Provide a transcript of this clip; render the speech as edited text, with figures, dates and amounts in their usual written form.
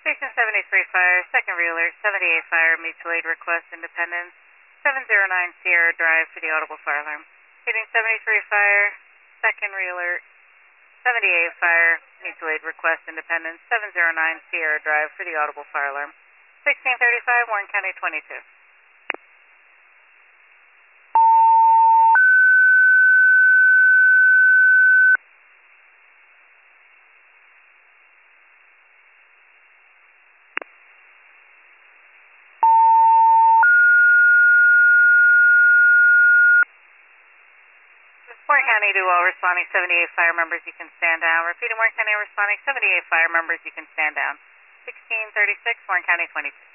Station 73 Fire, second reeler, 78 Fire, mutual aid request, Independence, 709 Sierra Drive for the audible fire alarm. Hitting 73 Fire, second reeler, 78 Fire, mutual aid request, Independence, 709 Sierra Drive for the audible fire alarm. 1635, Warren County 22. Warren County to all responding 78 fire members, you can stand down. Repeating Warren County responding 78 fire members, you can stand down. 1636, Warren County 22.